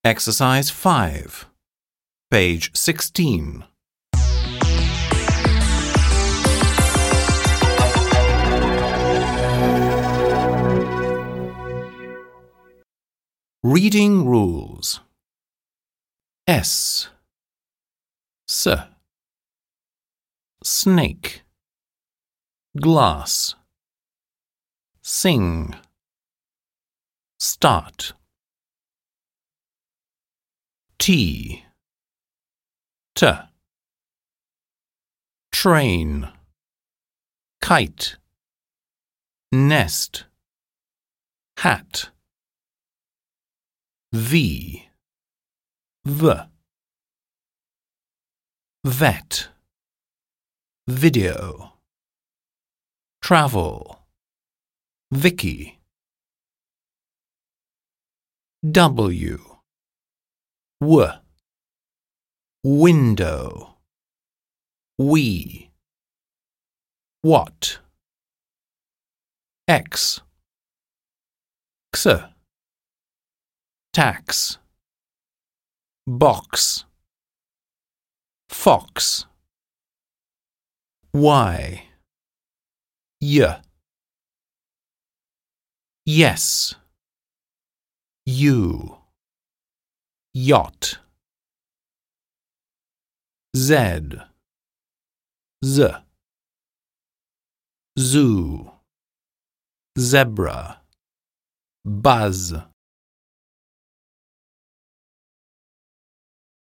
Exercise 5, page 16. Reading rules. S. Snake. Glass. Sing. Start. T. Train. Kite. Nest. Hat. V. Vet. Video. Travel. Vicky. W. Window. We. What. X. Tax. Box. Fox. Y. Yes. You. Yacht. Z. Zoo. Zebra. Buzz.